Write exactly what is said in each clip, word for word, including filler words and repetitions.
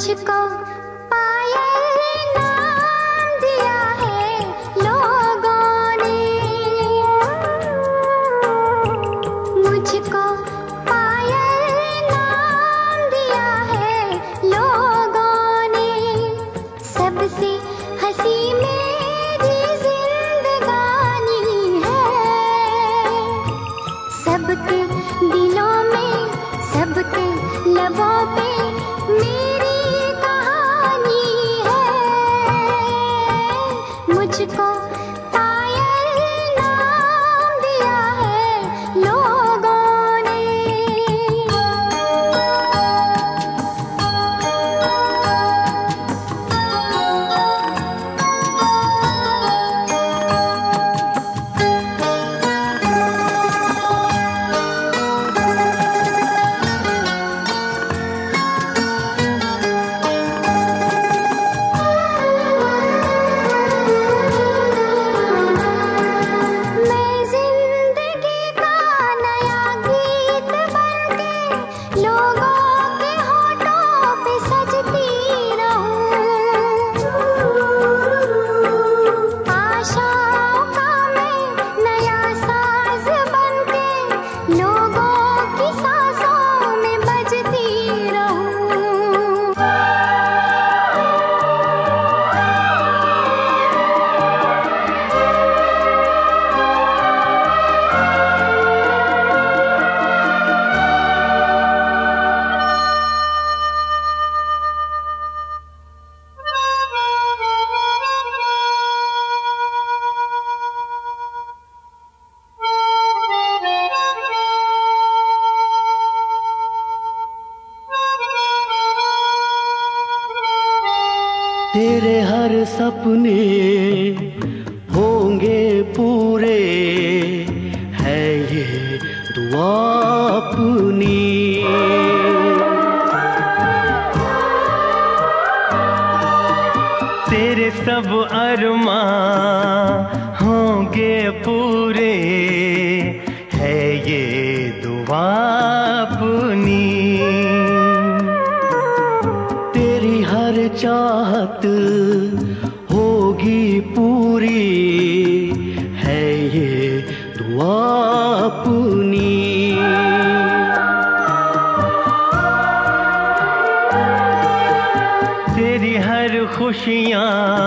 मुझको पायल नाम दिया है लोगों ने, मुझको पायल नाम दिया है लोगों ने। सबसे हंसी मेरी जिंदगानी है, सबके दिलों में सबके लबों पे मेरी कहानी है। मुझको पायल नाम दिया है लोगों ने। तेरे हर सपने होंगे पूरे, है ये दुआ अपनी। तेरे सब अरमां होंगे पूरे, है ये दुआ अपनी। तेरी हर चाहत होगी पूरी, है ये दुआ अपनी। तेरी हर खुशियाँ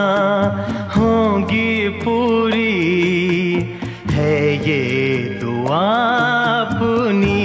होंगी पूरी, है ये दुआ अपनी।